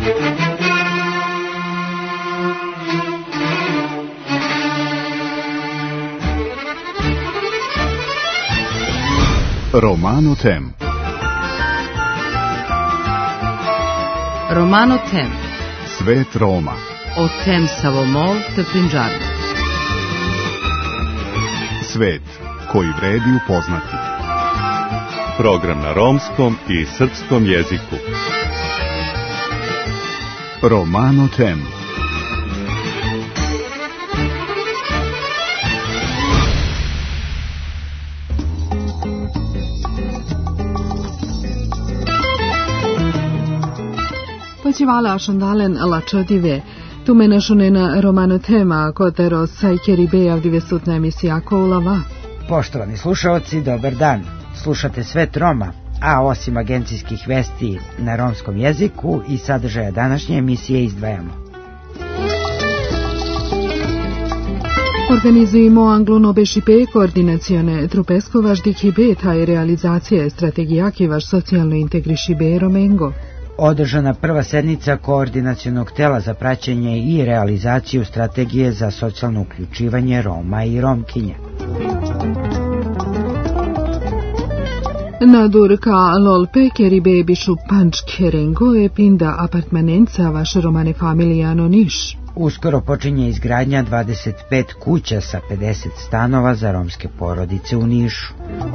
Romano Tem. Romano Tem. Svet Roma. O tem Savomol te Punjabi. Svet koji vredi upoznati. Program na romskom i srpskom jeziku. Romano Tem. Počívala šandalen lačodive. Tu menašunena Romano Tema, kotero sajkeribeja v 900 emisija Koulava. Poštovani slušaoci, dobar dan. Slušate Svet Roma, a osim agencijskih vesti na romskom jeziku i sadržaja današnje emisije izdvajamo. Organizujemo anglo-nobešipe koordinacione trupesko-važdikibe taj realizacije strategija kivaš socijalno integrišibe Romengo. Održana prva sednica koordinacionog tela za praćenje i realizaciju strategije za socijalno uključivanje Roma i Romkinja. Nadurka lol pekeribe bišu panč kerengo e pinda apartmanenca vaš romane familijano Niš. Uskoro počinje izgradnja 25 kuća sa 50 stanova za romske porodice u Nišu.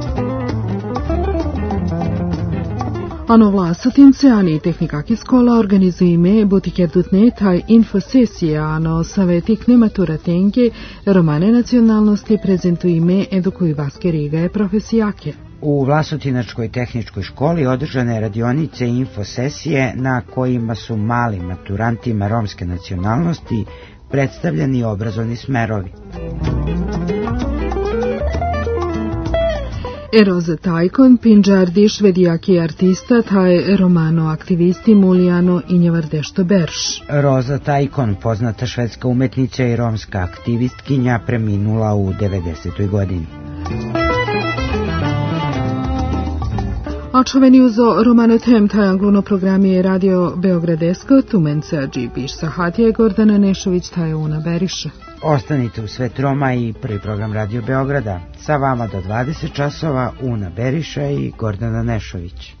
Ano vlasatince, ani tehnikaki skola organizujeme butikerdutne taj infosesije, ano savetik nematuratenke romane nacionalnosti prezentujeme edukuju vaske riga profesijake. U Vlasotinačkoj tehničkoj školi održane radionice i infosesije na kojima su malim maturantima romske nacionalnosti predstavljeni obrazovni smerovi. Eroza Tajkon, Pinđardi, švedijaki artista, taj romano aktivisti Mulijano i Njevardešto Berš. Roza Tajkon, poznata švedska umetnica i romska aktivistkinja, preminula u 90. godini. Očuveni uzo Romano Tem, taj angluno program je radio Beogradesko, Tumenca, Džibiš Sahatije, Gordana Nešović, taj Una Beriša. Ostanite u Svet Roma i prvi program Radio Beograda. Sa vama do 20 časova Una Beriša i Gordana Nešović.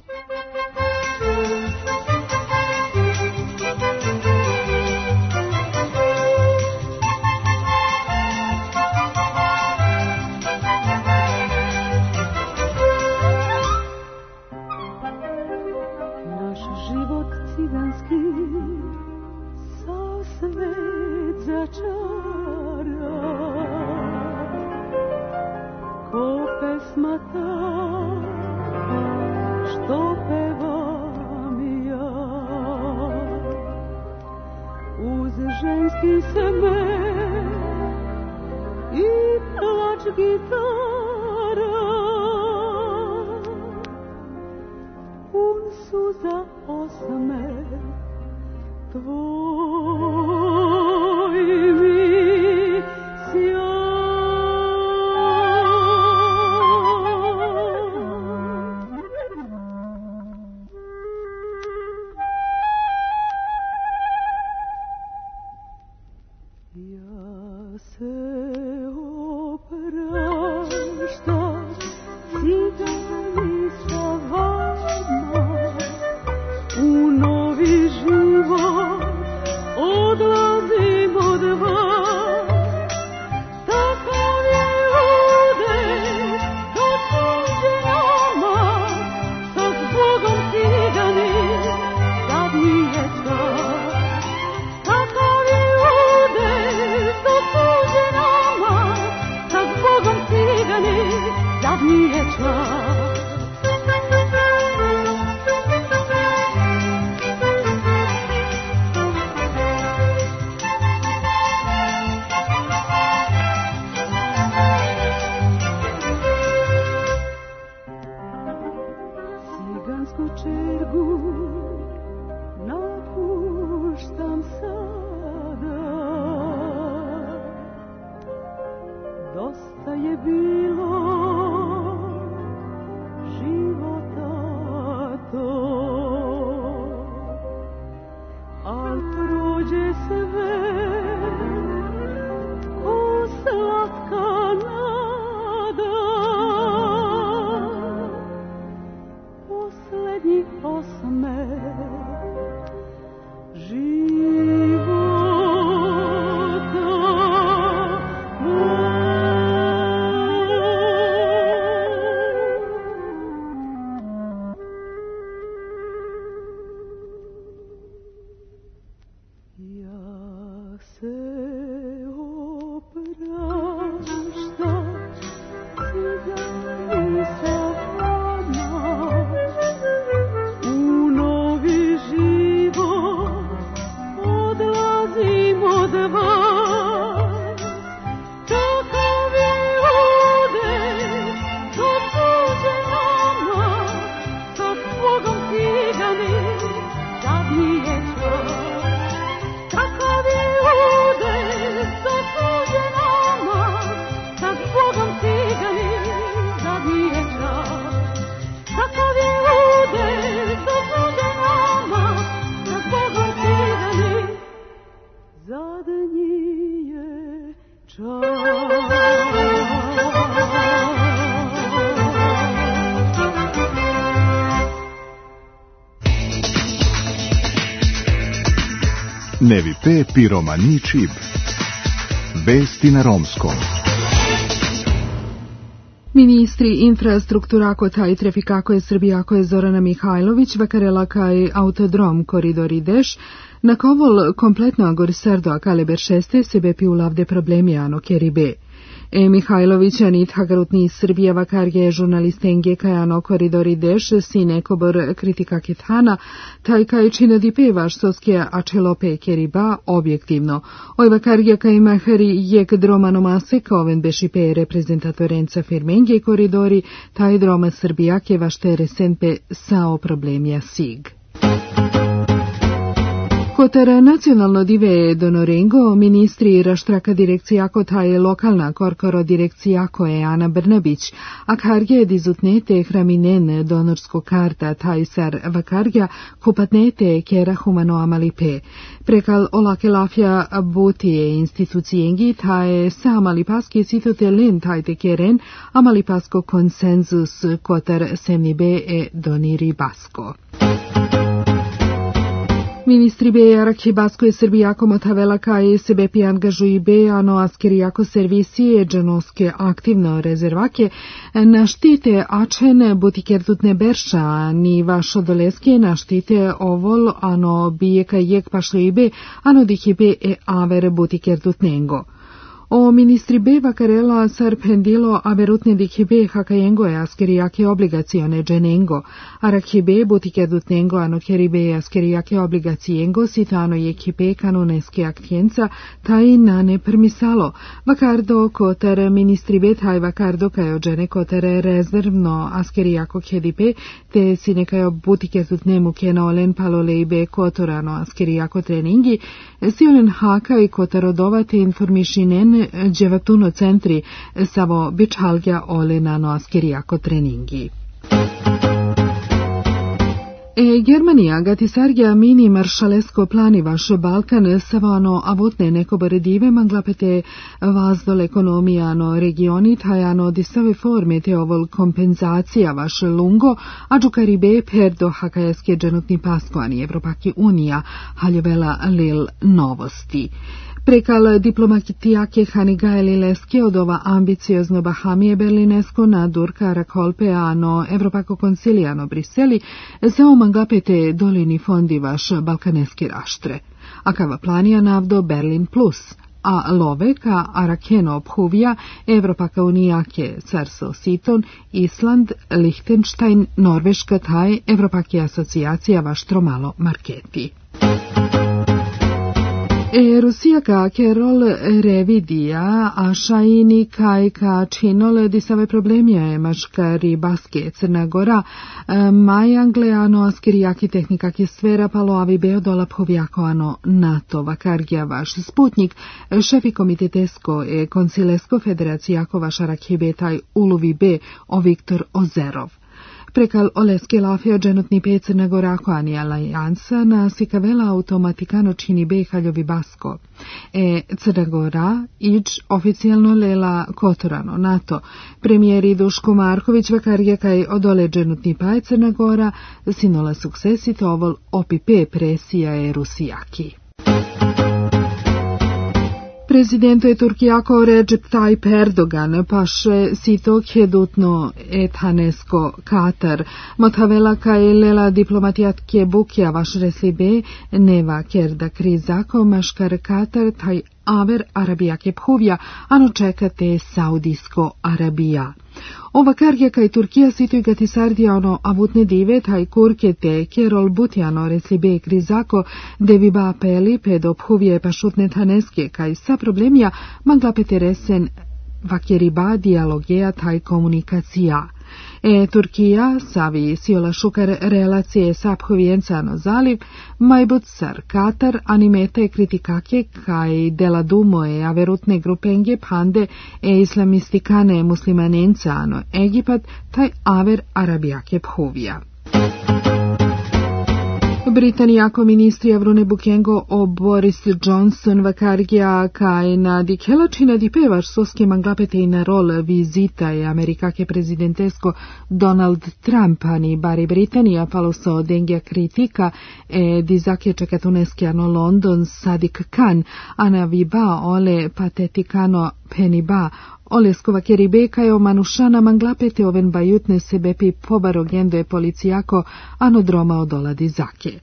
Nevi pe piromani čib. Vesti na romskom. Ministri infrastruktura kotaj trafikako je Srbijako je Zorana Mihajlović, vakarela kaj autodrom koridor ideš, na kovol kompletno agor a kaleber 6 sebe pi ulavde problemi ano keribe. Mihajlović anit hagarutni Srbija vakarje žurnalistenge kajano koridor ideš si nekobor kritika kethana, taj kaj čina dipevaš soske acelope keriba objektivno. Oj vakarje kaj mahari jek dromano maseka oven bešipe reprezentatorenca firmenge koridori, taj droma Srbija ke vašte resenpe sao problemja sig. Kotar nacionalno dive Donorengo, ministri raštraka direkcijako taj lokalna korkoro direkcijako je Ana Brnabić, a karge dizutnete hraminen donorsko karta taj sar vakarja kupatnete kera humano amalipe. Prekal olake lafja butije institucijengi taj sa amalipaski sitotelen taj te keren amalipasko konsenzus kotar semnibe e doniri basko. Ministri be Arhibasko je Srbijako motavela kaj sebe pi angažuji be ano askerijako servisije džanoske aktivno rezervake na štite ačen butikerdutne berša ni vašo doleske na štite ovol ano bije kaj jek pašlibe ano dihibe e aver butikerdutnengo. O ministri be vakarela sarpendilo aberutne dihibe hakajengo e askerijake obligacione dženengo, arakhibe butikerdutnengo ano keribe askerijake obligacijengo sitano je kipe kanoneske aktijenca taj nane permisalo. Vakardo kotar ministri be taj vakardo kajo džene kotar rezervno askerijako kedipe te sinekajo butikerdutnemu kenolen palolejbe kotorano askerijako treningi, siolen haka i kotarodovate informišinen dževatuno centri samo bičalgja olenano askerijako treningi. Germanija gatisargja mini maršalesko plani vaš Balkan savano avutne neko baredive manglapete vazdol ekonomijano regioni tajano disave forme te ovol kompenzacija vaš lungo ađu karibe perdo hakajeske dženutni paskoani Evropaki unija haljevela lil novosti. Prekal diplomatijake Hanigaeli Leske od ova ambiciozno Bahamije Berlinesko na Durka Rakolpe ano Evropako konsilijano Briseli zao manglapete dolini fondi vaš balkaneski raštre. Akava planija navdo Berlin Plus, a loveka Arakeno obhuvija Evropaka unijake Carso Siton, Island, Lichtenstein, Norveška taj Evropaki asocijacija vaš tromalo marketi. Rusija ka kerol revidija, a šajini kaj ka činol disave problemija je maškari baske Crna Gora, maj angleano askirijaki tehnikaki sfera palo avi beodola povjako ano NATO vakargija vaš sputnik, šefi komitetesko e koncilesko federacijako vaš Arakhibetaj uluvi be o Viktor Ozerov. Prekal oleske lafio dženutni pe Crna Gora koani alijansa na sikavela automatikano čini be haljovi basko. Crna Gora ić oficijalno lela kotorano NATO. Premijeri Duško Marković vakarja kaj odole dženutni pa Crna Gora sinola suksesit ovol opipe presija e Rusijaki. Prezidento je Turkijako Recep Tayyip Erdogan paše sito kjedutno ethanesko Katar. Motavela kaj lela diplomatijatke bukja vaš reslibe neva kerda krizako maškar Katar taj aver Arabijake phuvja ano čekate Saudijsko Arabija. Ova kargja kaj Turkija sitoj gatisardija ono avutne dive taj kurke te kerol butjano reslibe krizako deviba apeli ped obhuvje pašutne taneske kaj sa problemja manglapete resen vakjeriba dialogeja taj komunikacija. Turkija savi siola šukar relacije sa aphovijencano zaliv, majbut sar Katar animete kritikake kaj dela dumo e averutne grupenge pande e islamistikane muslimanencano Egipat taj aver Arabijake phuvija. Britanijako ministri Avrune Bukengo o Boris Johnson vakargia kaj na dikelačina dipevaš soske manglapete i na rol vizita e amerikake prezidentesko Donald Trump ani bari Britanija paloso dengia kritika e dizake čekatuneskiano London Sadik Khan ana viba ole patetikano peniba ole skova kajo manušana manglapete oven bajutne sebepi pobarogendo e policijako anodroma odola dizake.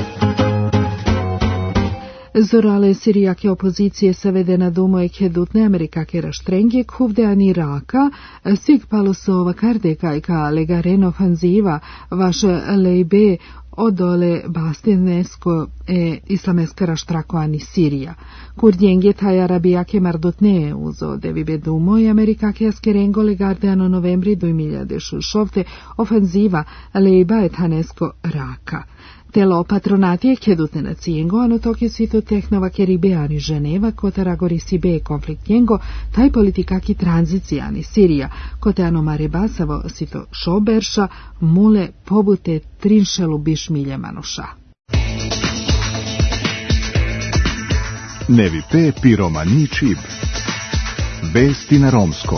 Zorale sirijake opozicije savedena dumo e kedutne amerikake raštrengje kuvde an Iraka, sig paloso vakarde kajka legaren ofanziva vaše lejbe odole bastinesko e islameska raštrako ani Sirija. Kurdjenge taj arabijake mardotne uzo devibe dumo i amerikake askerengo legarde ano novembri 2006 ofanziva lejba etanesko Raka. Telo patronatije kedutne na cijengo, ano toke sito tehnova keribeani Ženeva, kota ragori sibe konfliktjengo, taj politikaki tranzicijani Sirija, kote ano marebasavo sito šoberša, mule pobute trinšelu bišmilje manuša. Nevi pe piromani čib. Vesti na romskom.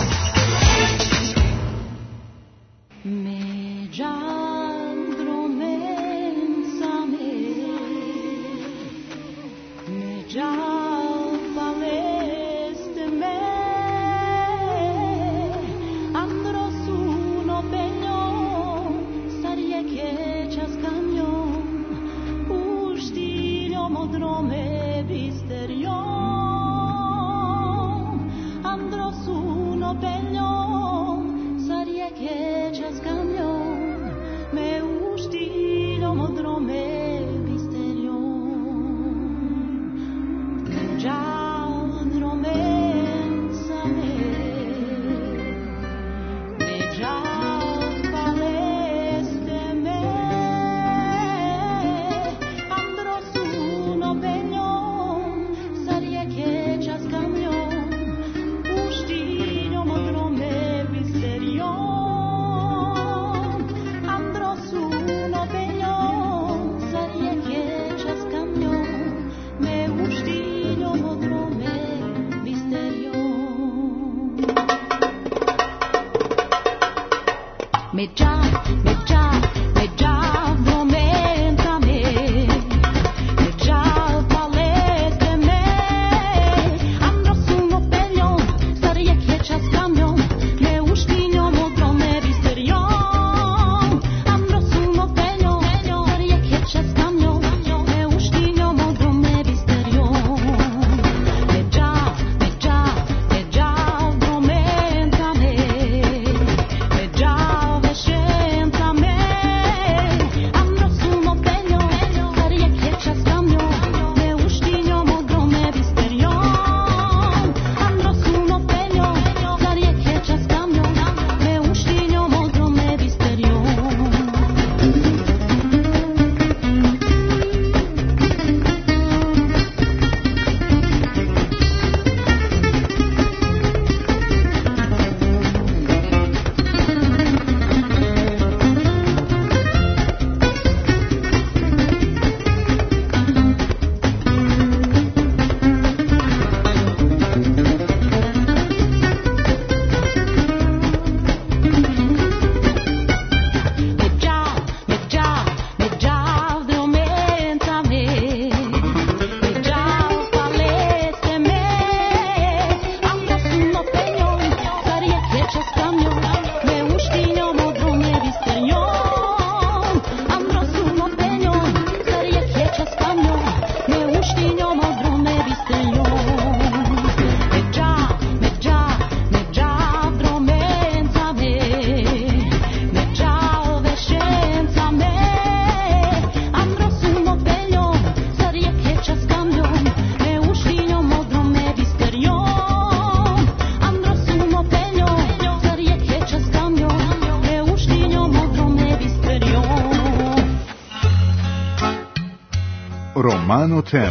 Romano Tem.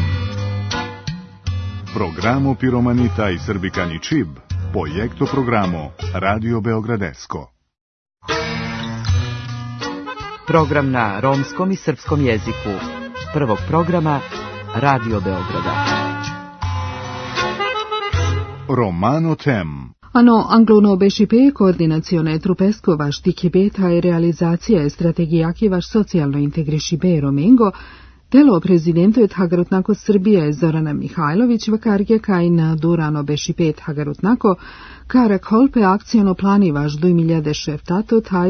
Programo Piromanita i Srbikani Čib, projekto programo Radio Beogradesko. Program na romskom i srpskom jeziku. prvog programa Radio Beograda. Romano Tem. Ano anglono BŠP koordinacione trupesko vaš tikibeta e realizacija strategijaki vaš socijalno integrišibe Romengo, telo prezidentu Hagarutnako Srbije Zorana Mihajlović vakarge kaj na durano BŠP Hagarutnako, karak holpe akcijono plani vaš 2017 taj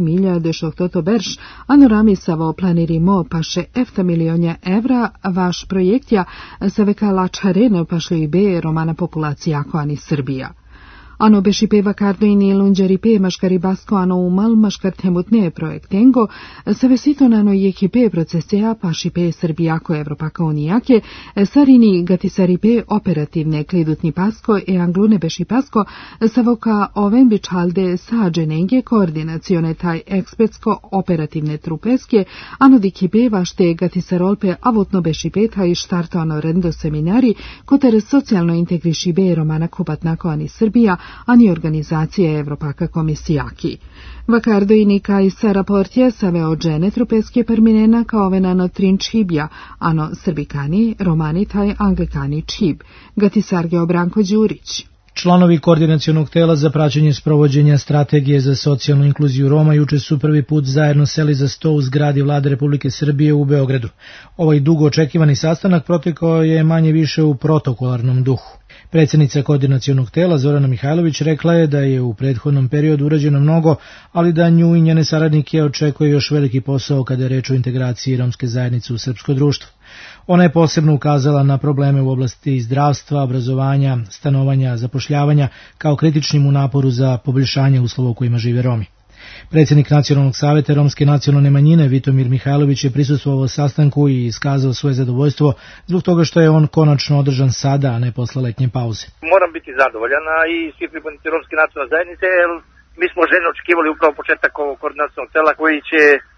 2018 berš, ano ramisavo planirimo paše efta milionja evra vaš projektja sa veka lačareno pašlo i be romana populacija ako ani Srbija. Ano BŠP vakardo i nilunđaripe maškaribasko ano umal maškartemutne projektengo, sa vesitonano i ekipe procesea pašipe Srbijako Evropaka unijake, sarini gatisaripe operativne klidutni pasko e anglune BŠPasko, sa voka oven bičalde sađenenge koordinacione taj ekspertsko operativne trupeske, ano dikipe vašte gatisarolpe avutno BŠP taj štarto ano rendo seminari, kotere socijalno integrišibe romana kubatnako ani Srbija, ani organizacije Evropaka komisijaki. Vakardo i nikaj sa raportje save od žene trupeske perminena kao venano trin čibja, ano srbikani, romani taj anglikani čib. Gatisarge Branko Đurić. Članovi koordinacionog tela za praćenje sprovođenja strategije za socijalnu inkluziju Roma juče su prvi put zajedno seli za sto u zgradi Vlade Republike Srbije u Beogradu. Ovaj dugo očekivani sastanak protekao je manje više u protokolarnom duhu. Predsjednica koordinacionog tela Zorana Mihajlović rekla je da je u prethodnom periodu urađeno mnogo, ali da nju i njene saradnike očekuje još veliki posao kada je reč o integraciji romske zajednice u srpsko društvo. Ona je posebno ukazala na probleme u oblasti zdravstva, obrazovanja, stanovanja, zapošljavanja, kao kritičnim u naporu za poboljšanje uslova u kojima žive Romi. Predsjednik Nacionalnog saveta romske nacionalne manjine Vitomir Mihajlović je prisustvovao sastanku i iskazao svoje zadovoljstvo zbog toga što je on konačno održan sada, a ne posle letnje pauze. Moram biti zadovoljan i svi pripadnici romske nacionalne zajednice, jer mi smo željno očekivali upravo početak ovog koordinacionog tela koji će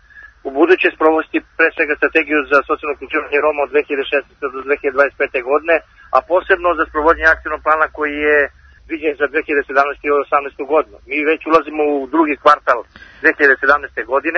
u buduće sprovesti pre svega strategiju za socijalno uključivanje Roma od 2016. do 2025. godine, a posebno za sprovođenje akcijnog plana koji je viđen za 2017. i 2018. godinu. Mi već ulazimo u drugi kvartal 2017. godine,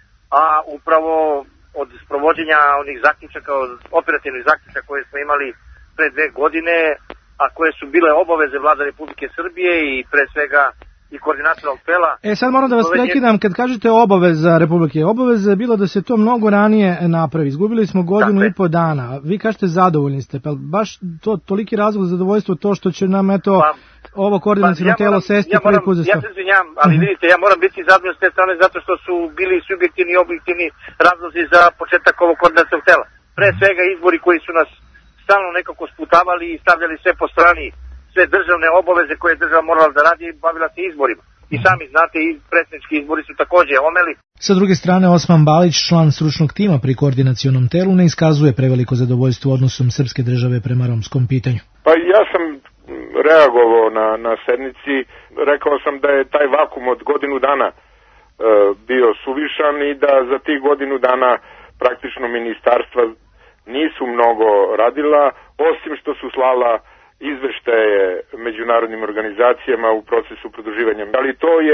a upravo od sprovođenja onih zaključaka, operativnih zaključaka koje smo imali pre 2 godine, a koje su bile obaveze Vlade Republike Srbije i pre svega i koordinacionalnog tela. Sad moram da vas prekidam, kad kažete obaveza Republike, obaveza je bilo da se to mnogo ranije napravi. Izgubili smo godinu i po dana. Vi kažete zadovoljni ste, pa baš to toliki razlog za zadovoljstvo to što će nam ovo koordinaciono telo sesti prvi put za sto. Ja se izvinjam, ali vidite, ja moram biti zadovoljan s te strane zato što su bili subjektivni i objektivni razlozi za početak ovog koordinacionog tela. Pre svega izbori koji su nas stalno nekako sputavali i stavljali sve po strani, sve državne obaveze koje je država morala da radi i bavila se izborima. I sami znate, i predsjednički izbori su također omeli. Sa druge strane, Osman Balić, član stručnog tima pri koordinacionom telu, ne iskazuje preveliko zadovoljstvo odnosom srpske države prema romskom pitanju. Pa ja sam reagovao na sednici, rekao sam da je taj vakum od godinu dana bio suvišan i da za tih godinu dana praktično ministarstva nisu mnogo radila, osim što su slala izveštaje međunarodnim organizacijama u procesu produživanja. Ali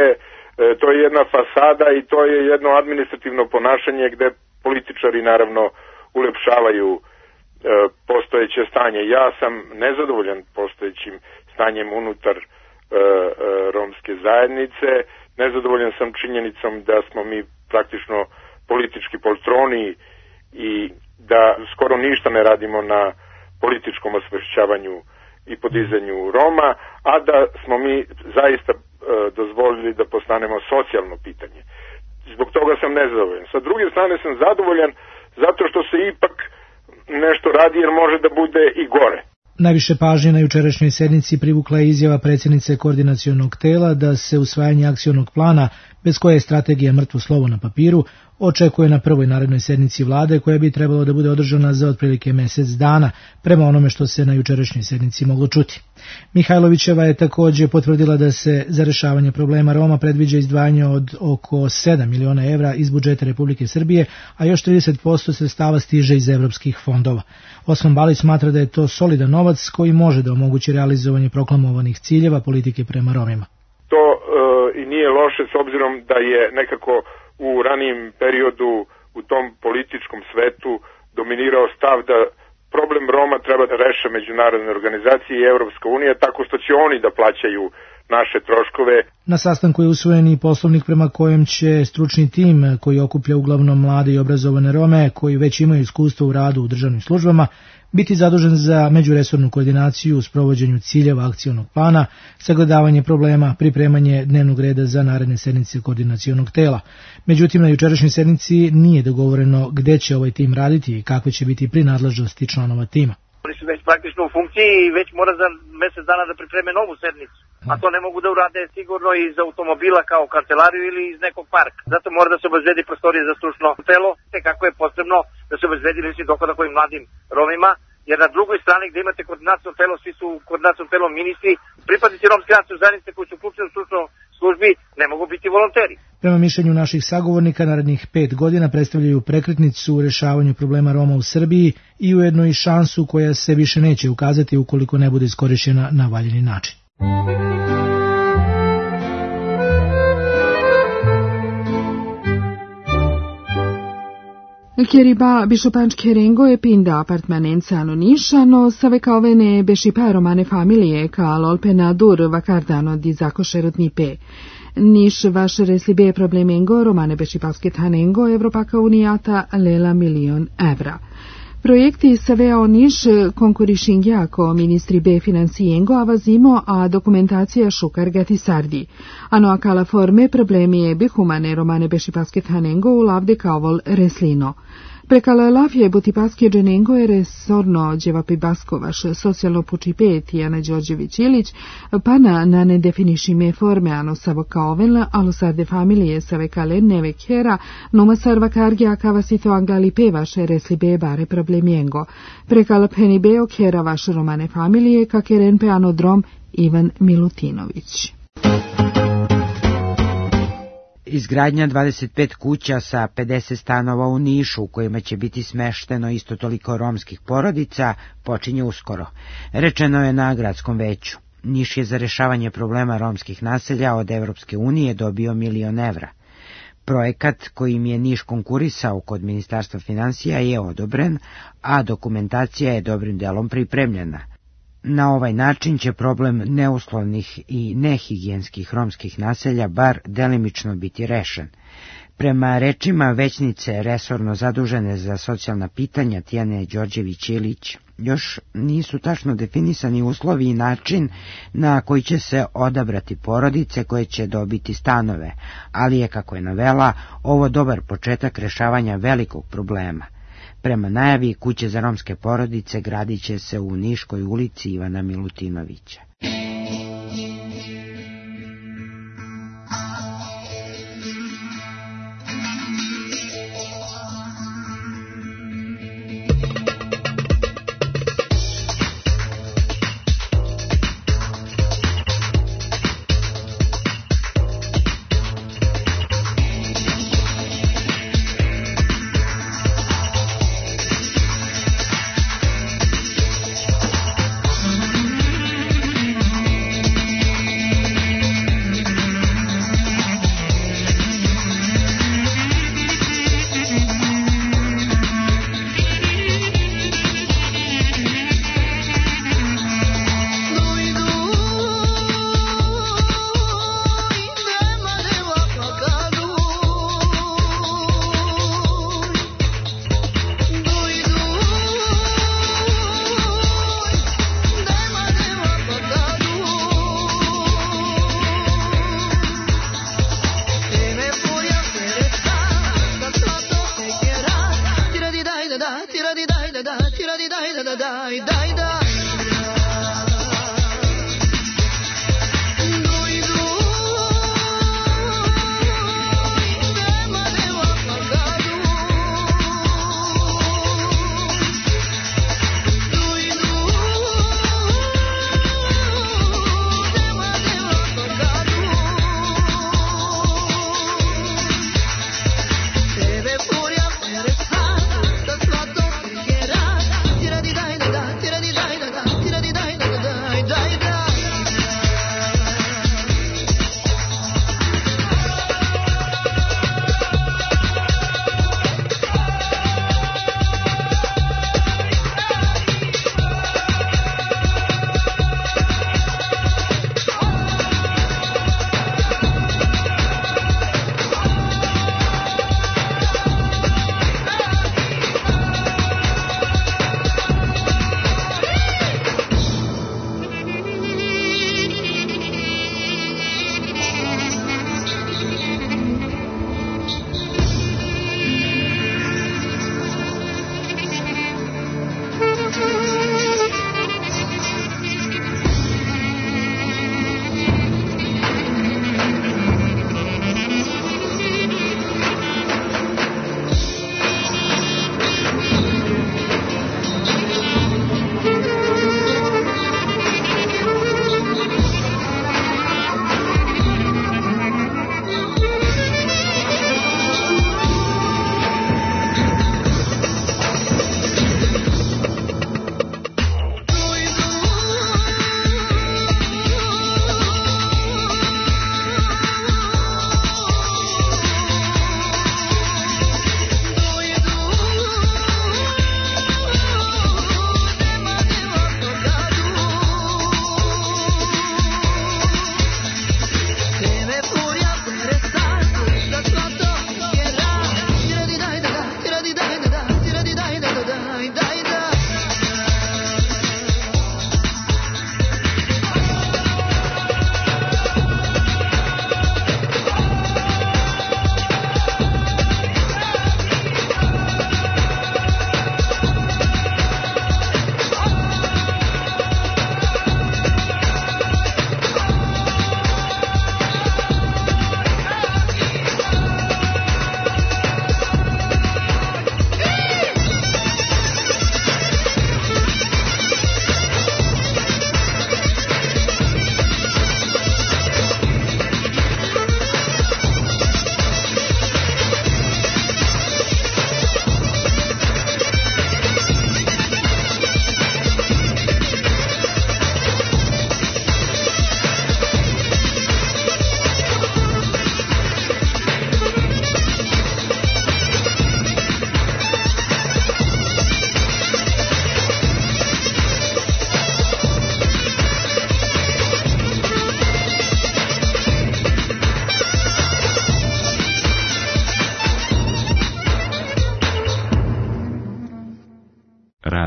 to je jedna fasada i to je jedno administrativno ponašanje gde političari naravno ulepšavaju postojeće stanje. Ja sam nezadovoljan postojećim stanjem unutar romske zajednice, nezadovoljan sam činjenicom da smo mi praktično politički poltroni i da skoro ništa ne radimo na političkom osvešćavanju i podizanju Roma, a da smo mi zaista dozvolili da postanemo socijalno pitanje. Zbog toga sam nezadovoljan. Sa druge strane sam zadovoljan zato što se ipak nešto radi jer može da bude i gore. Najviše pažnje na jučerašnjoj sednici privukla je izjava predsjednice koordinacionog tela da se usvajanje akcionog plana, bez koje je strategija mrtvo slovo na papiru, očekuje na prvoj narednoj sednici vlade koja bi trebalo da bude održana za otprilike mjesec dana, prema onome što se na jučerašnjoj sednici moglo čuti. Mihajlovićeva je također potvrdila da se za rešavanje problema Roma predviđa izdvajanje od oko 7 miliona evra iz budžeta Republike Srbije, a još 30% sredstava stiže iz evropskih fondova. Osman Balić smatra da je to solidan novac koji može da omogući realizovanje proklamovanih ciljeva politike prema Romima. To i nije loše s obzirom da je nekako u ranijem periodu u tom političkom svetu dominirao stav da problem Roma treba da reše međunarodne organizacije i Evropska unija tako što će oni da plaćaju naše troškove. Na sastanku je usvojen i poslovnik prema kojem će stručni tim koji okuplja uglavnom mlade i obrazovane Rome koji već imaju iskustvo u radu u državnim službama biti zadužen za međuresornu koordinaciju u sprovođenju ciljeva akcionog plana, sagledavanje problema, pripremanje dnevnog reda za naredne sednice koordinacionog tela. Međutim, na jučerašnjoj sednici nije dogovoreno gde će ovaj tim raditi i kakve će biti prinadležnosti članova tima. Oni su već praktično u funkciji i već mora za mesec dana da pripreme novu sednicu. A to ne mogu da urade sigurno iz automobila kao kancelariju ili iz nekog parka. Zato mora da se obezbedi prostorije za stručno telo, te kako je potrebno da se obezbedi lični dohodak ovim mladim Romima, jer na drugoj strani gde imate koordinacijno telo, svi su koordinacijno telo ministri, pripadnici romske nacionalne zajednice koji su uključeni u stručnoj službi ne mogu biti volonteri. Prema mišljenju naših sagovornika, narednih 5 godina predstavljaju prekretnicu u rešavanju problema Roma u Srbiji i ujedno i šansu koja se više neće ukazati ukoliko ne bude iskorišćena na valjani način. Keriba Bishopančke rengo je pinda apartmanenza nišano, savekavene bešipa romane familije ka lolpena dur vakardano di zakošerotnipe. Niš vaš reslibe problemengo romane bešipaske tanengo Evropaka unijata lela milion evra. Projekti saveo Niš konkurišingja ko ministri be financijengo avazimo a dokumentacija šukar gatisardi. Ano akala forme problemi je bihumane romane bešipaske tanengo u lavde kavol reslino. Prekala lafje butipaske dženengo je resorno djevapi baskovaš socijalno pučipe Tijana Đorđević-Ilić, pa na nedefinišime forme ano savokaoven, alo sarde familije savekale neve kjera, noma sarvakargija kavasito angali pevaše reslibe bare problemiengo. Prekala penibeo kjera vaše romane familije kakeren pe anodrom Ivan Milutinović. Izgradnja 25 kuća sa 50 stanova u Nišu, u kojima će biti smešteno isto toliko romskih porodica, počinje uskoro. Rečeno je na gradskom veću. Niš je za rešavanje problema romskih naselja od Evropske unije dobio 1 milion evra. Projekat kojim je Niš konkurisao kod Ministarstva finansija je odobren, a dokumentacija je dobrim delom pripremljena. Na ovaj način će problem neuslovnih i nehigijenskih romskih naselja bar delimično biti rešen. Prema rečima većnice resorno zadužene za socijalna pitanja Tijane Đorđević-Ilić, još nisu tačno definisani uslovi i način na koji će se odabrati porodice koje će dobiti stanove, ali je, kako je navela, ovo dobar početak rešavanja velikog problema. Prema najavi, kuće za romske porodice gradit će se u Niškoj ulici Ivana Milutinovića.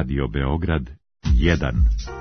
Radio Beograd 1.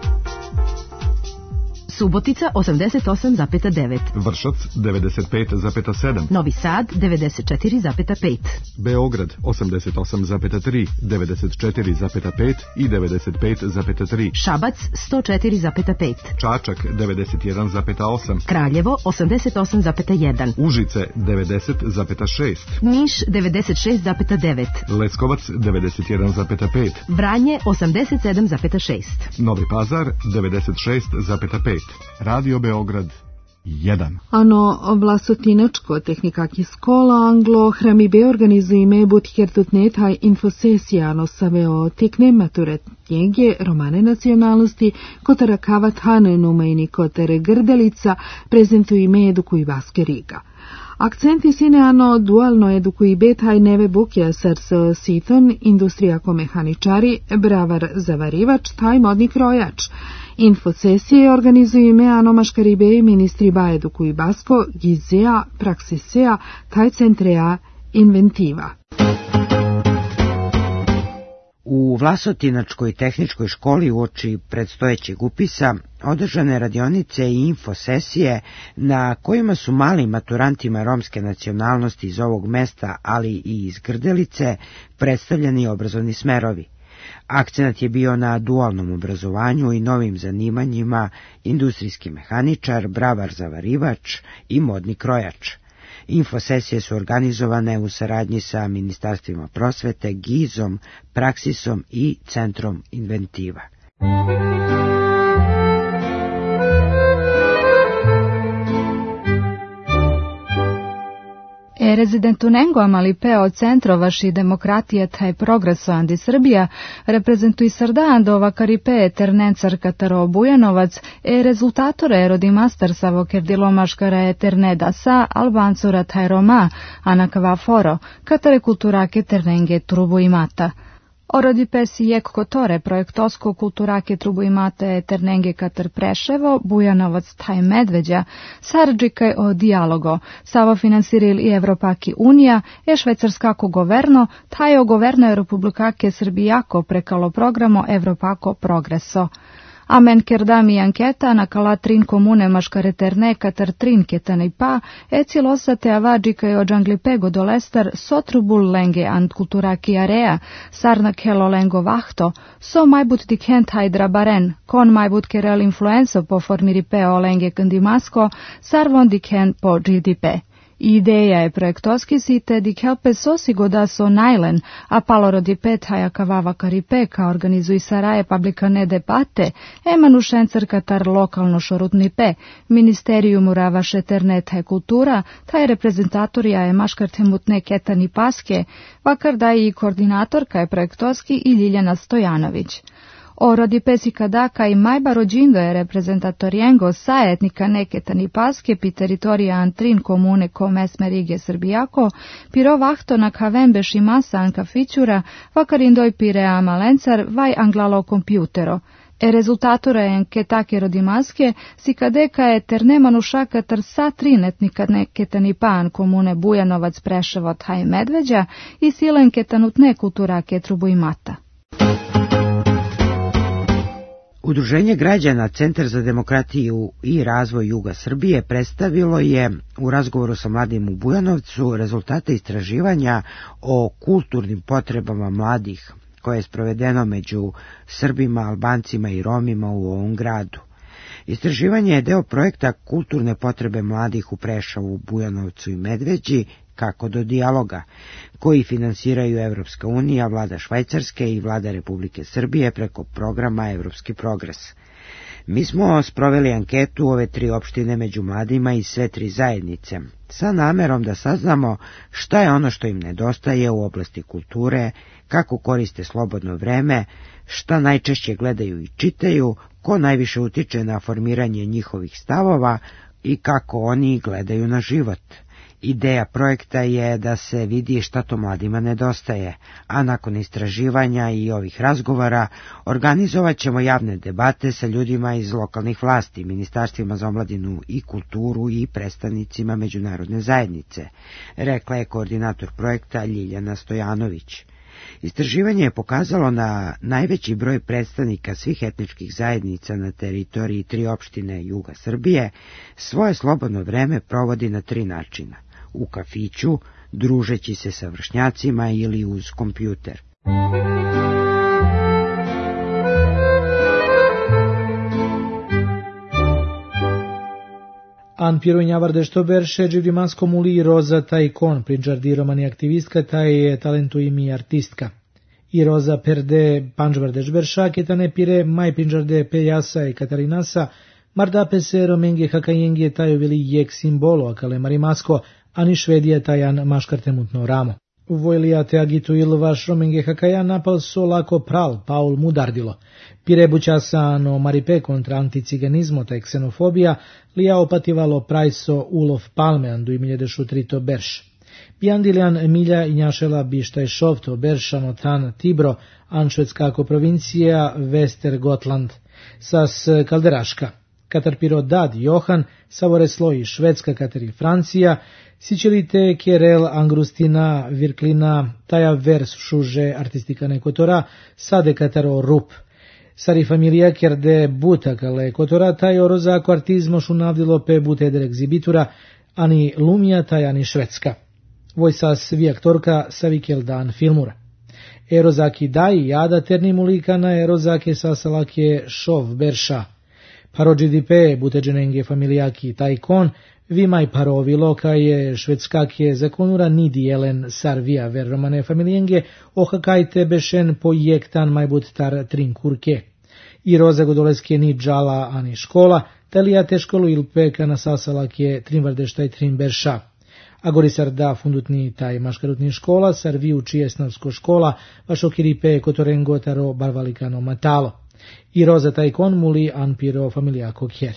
Subotica 88,9. Vršac 95,7. Novi Sad 94,5. Beograd 88,3, 94,5 i 95,3. Šabac 104,5. Čačak 91,8. Kraljevo 88,1. Užice 90,6. Niš 96,9. Leskovac 91,5. Vranje 87,6. Novi Pazar 96,5. Radio Beograd 1. Ano Vlasotinačko tehnikaki skola Anglo Hramibe organizujeme butikerdutneta infosesijano saveo tekne maturetnjege romane nacionalnosti kotara kavatane numejni kotere grdelica prezentujeme edukuj vaske Riga. Akcenti sineano dualno edukuj betaj neve bukja srso siton, industrijako mehaničari, bravar zavarivač, taj modni krojač. Infosesije organizuju ano maškaribe ministri ba edukuj basko, gizea, praksisea, taj centrea inventiva. U Vlasotinačkoj tehničkoj školi uoči predstojećeg upisa održane radionice i infosesije na kojima su malim maturantima romske nacionalnosti iz ovog mesta, ali i iz Grdelice, predstavljeni obrazovni smerovi. Akcenat je bio na dualnom obrazovanju i novim zanimanjima industrijski mehaničar, bravar zavarivač i modni krojač. Infosesije su organizovane u saradnji sa Ministarstvima prosvete, GIZ-om, Praksisom i Centrom inventiva. Rezidentunengo amalipeo centro vaši demokratije taj progreso andi Srbija reprezentui sardando vakaripe ternencar kataro Bujanovac rezultatore rodimaster savo kerdilomaškara eterneda sa albancura taj Roma anakava foro katare kulturake ternenge trubu imata. Orodi pesi jek kotore projektosko kulturake trubu imate ternenge katar Preševo, Bujanovac taj Medveđa, sarđikaj o dijalogo, savo finansiril i Evropaki Unija, švajcarskako governo, taj o governo Republikake Srbijako prekalo programo Evropako Progreso. Amen kerdami anketa na kala trin komune maškareterne katar trin ketanai pa, cilosate avadžikaj o džanglipego dolestar sotrubul lenge ant kulturaki area, sarnak helo lengo vahto, so majbut dikent hajdrabaren, kon majbut kerel influenso po formiripeo lenge kandimasko, sarvon dikent po GDP. Ideja je projektoski site dik helpe sosigo da so najlen, a paloro di pet haja kavava karipe ka organizuj saraje publikane debate, emanušencer katar lokalno šorutni pe, ministerijum uravaše ternet kultura, taj reprezentatorija je maškarte mutne ketani paske, vakar da i koordinatorka je projektoski i Ljiljana Stojanović. Orodi pesika daka i majba rođindo je reprezentatorijengo sa etnika neketani paske pi teritorija antrin komune ko mesme Rige Srbijako, piro vahto na kavembe šimasa anka fićura, vakarindoj pire amalencar vaj anglalo kompjutero. Rezultatora je anketake rodimaske, si kadeka je terne manušaka tar sa trin etnika neketani pan komune Bujanovac, Preševo, taj Medveđa i silen ketanutne kulturake trubu imata. Udruženje građana Centar za demokratiju i razvoj Juga Srbije predstavilo je u razgovoru sa mladim u Bujanovcu rezultate istraživanja o kulturnim potrebama mladih koje je sprovedeno među Srbima, Albancima i Romima u ovom gradu. Istraživanje je deo projekta Kulturne potrebe mladih u Preševu, Bujanovcu i Medveđi, kako do dijaloga, koji finansiraju Evropska unija, vlada Švajcarske i vlada Republike Srbije preko programa Evropski progres. Mi smo sproveli anketu u ove tri opštine među mladima iz sve tri zajednice, sa namerom da saznamo šta je ono što im nedostaje u oblasti kulture, kako koriste slobodno vreme, šta najčešće gledaju i čitaju, ko najviše utiče na formiranje njihovih stavova i kako oni gledaju na život. Ideja projekta je da se vidi šta to mladima nedostaje, a nakon istraživanja i ovih razgovora organizovat ćemo javne debate sa ljudima iz lokalnih vlasti, ministarstvima za omladinu i kulturu i predstavnicima međunarodne zajednice, rekla je koordinator projekta Ljiljana Stojanović. Istraživanje je pokazalo da najveći broj predstavnika svih etničkih zajednica na teritoriji 3 opštine juga Srbije svoje slobodno vreme provodi na 3 načina: u kafiću, družeći se sa vršnjacima ili uz kompjuter. An pirojnjavar što berše dživrimansko muli Roza Tajkon, prinčardi romani aktivistka, taj je talentu imi artistka. I Roza perde pančvardeš berša, ketane pire maj prinčarde pejasa i Katarinasa, mardape se romenge hakajenge tajo veli jek simbolo, akale marimasko, ani švedija tajan maškartemutno ramo. Vojlija te agituil vaš romenge hakaja napal so lako pral, Paul mudardilo. Pire bučasano maripe kontra anticiganizmo ta ksenofobija, lija opativalo prajso Ulof Palme andu imiljedešu trito berš. Pijandiljan Emilja injašela bištaj šovto beršano tan Tibro, anšvedskako provincija Västergotland, sas kalderaška. Katarpiro dad Johan, Savoreslo i Švedska Kateri Francija, Sičelite Kerel Angrustina Virklina, Taja Vers Šuže Artistikane Kotora, Sade Kataro Rup. Sari familija kerde butakale Kotora, Tajo Rozako artizmo šunavdilo pe buteder egzibitura, ani Lumija Tajani Švedska. Vojsas vi aktorka Savikeldan filmura. Erozaki daj jada ternimulikana erozake sasalake šov berša. Parodžidipe buteđenenge familijaki Tajkon, vimaj parovilo je švedskake zakonura nidi jelen sarvija ver romane familijenge ohakajte bešen pojektan majbut tar trinkurke. I roza godoleske ni džala ani škola, talijate školu ilpe kana sasalake trinvardeštaj trinberša. Agorisar da fundutni taj maškarutni škola, sarvi uči esnavsko škola, vašokiripe kotorengo taro barvalikano matalo. I Roza Tajkon muli anpiro familijako kjer.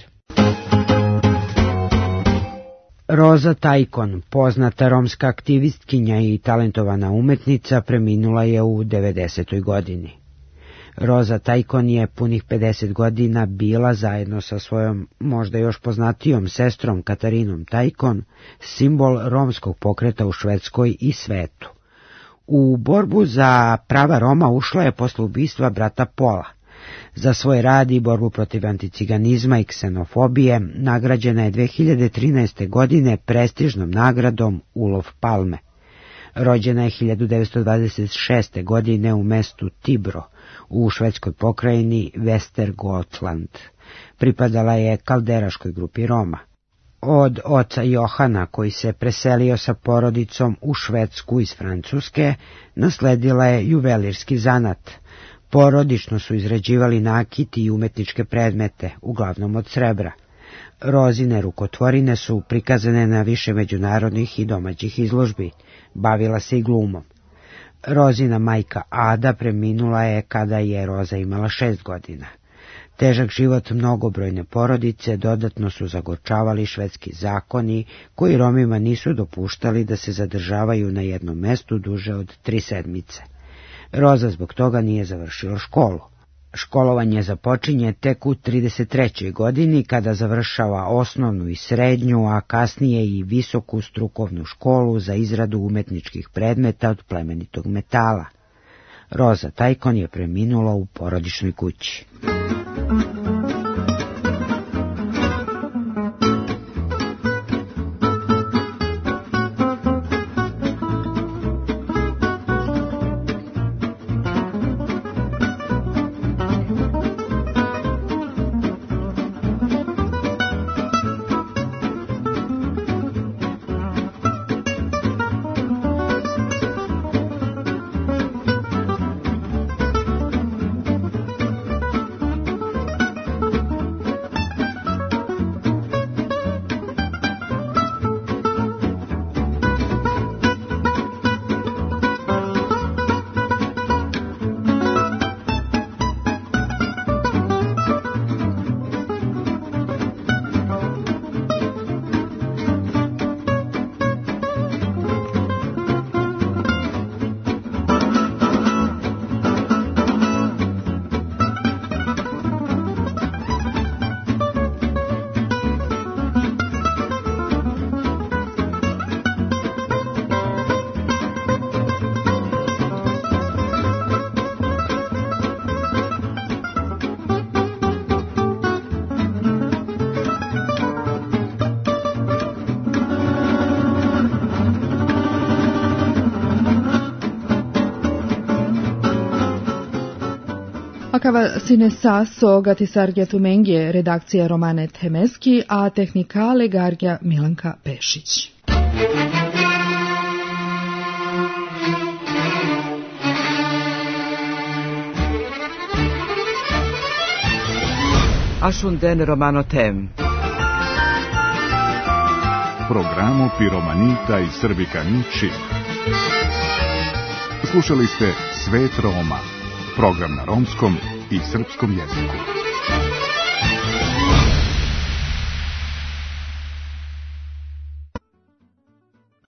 Roza Tajkon, poznata romska aktivistkinja i talentovana umetnica, preminula je u 90. godini. Roza Tajkon je punih 50 godina bila zajedno sa svojom možda još poznatijom sestrom Katarinom Tajkon simbol romskog pokreta u Švedskoj i svetu. U borbu za prava Roma ušla je posle ubistva brata Pola. Za svoj rad i borbu protiv anticiganizma i ksenofobije nagrađena je 2013. godine prestižnom nagradom Ulof Palme. Rođena je 1926. godine u mestu Tibro u švedskoj pokrajini Västergotland. Pripadala je kalderaškoj grupi Roma. Od oca Johana, koji se preselio sa porodicom u Švedsku iz Francuske, nasledila je juvelirski zanat. Porodično su izrađivali nakiti i umetničke predmete, uglavnom od srebra. Rozine rukotvorine su prikazane na više međunarodnih i domaćih izložbi. Bavila se i glumom. Rozina majka Ada preminula je kada je Roza imala 6 godina. Težak život mnogobrojne porodice dodatno su zagorčavali švedski zakoni, koji Romima nisu dopuštali da se zadržavaju na jednom mestu duže od 3 sedmice. Roza zbog toga nije završila školu. Školovanje započinje tek u 33. godini kada završava osnovnu i srednju, a kasnije i visoku strukovnu školu za izradu umetničkih predmeta od plemenitog metala. Roza Tajkon je preminula u porodičnoj kući. Akava sine saso gatisargja tumengje, redakcija Romane Temeski, a tehnikale gargja Milanka Pešić. Ashunden Romano Tem. Programo Piromanita i Srbikani Čip. Slušali ste Svet Roma, program na romskom i srpskom jeziku.